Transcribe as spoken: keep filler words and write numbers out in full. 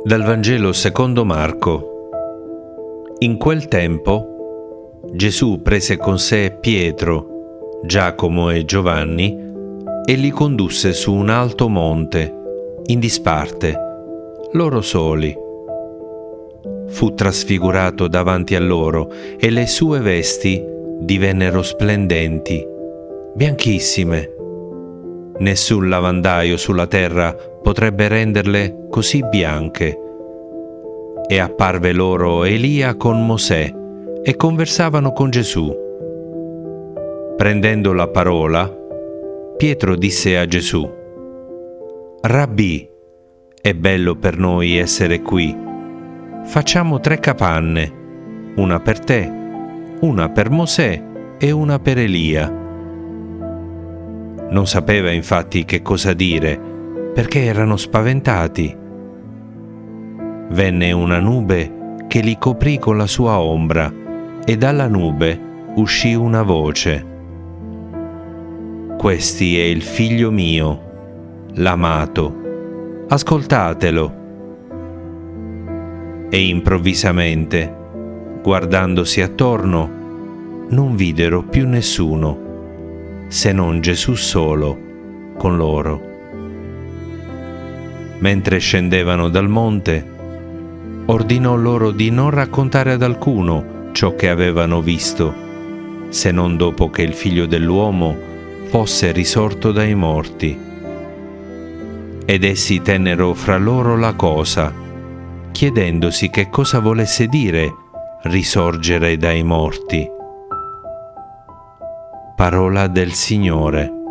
Dal Vangelo secondo Marco. In quel tempo Gesù prese con sé Pietro, Giacomo e Giovanni e li condusse su un alto monte, in disparte, loro soli. Fu trasfigurato davanti a loro e le sue vesti divennero splendenti, bianchissime. Nessun lavandaio sulla terra potrebbe renderle così bianche. E apparve loro Elia con Mosè e conversavano con Gesù. Prendendo la parola, Pietro disse a Gesù: Rabbì, è bello per noi essere qui. Facciamo tre capanne, una per te, una per Mosè e una per Elia. Non sapeva infatti che cosa dire, perché erano spaventati. Venne una nube che li coprì con la sua ombra, e dalla nube uscì una voce: Questi è il figlio mio, l'amato, ascoltatelo. E improvvisamente, guardandosi attorno, non videro più nessuno, se non Gesù solo con loro. Mentre scendevano dal monte, ordinò loro di non raccontare ad alcuno ciò che avevano visto, se non dopo che il Figlio dell'uomo fosse risorto dai morti. Ed essi tennero fra loro la cosa, chiedendosi che cosa volesse dire risorgere dai morti. Parola del Signore.